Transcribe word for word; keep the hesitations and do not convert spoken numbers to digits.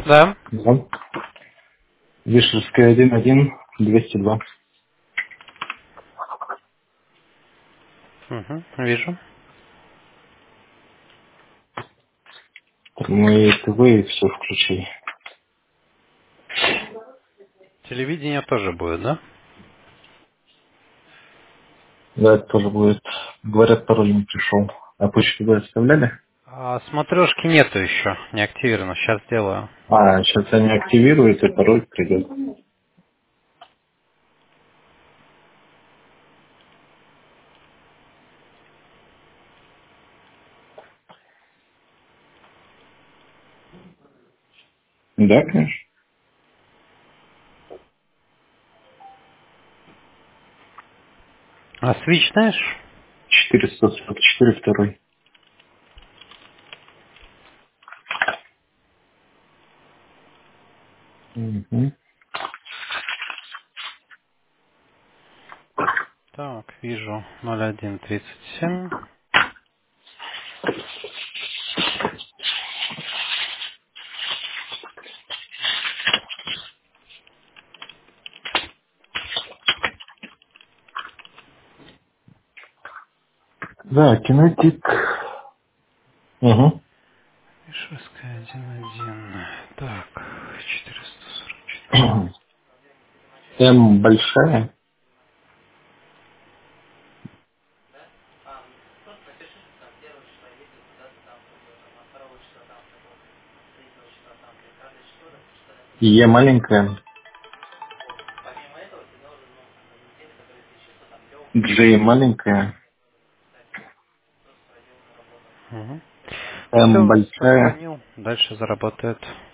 Да. Да. Вишерская один один двести два. Угу, вижу. Мы ТВ все включили. Телевидение тоже будет, да? Да, это тоже будет. Говорят, пароль не пришел. А почту вы оставляли? А смотрешки нету еще, не активировано. Сейчас сделаю. А, сейчас они активируют, и пароль придет. Да, конечно. А свич знаешь? четыреста сорок четыре второй. Угу. Так, вижу. ноль один тридцать семь. Да, кинетик. Угу. Ишевская один один. Так, четыреста сорок четыре. М большая. Е маленькая. Джей маленькая. Угу. М Все, большая. сохранил. Дальше заработает.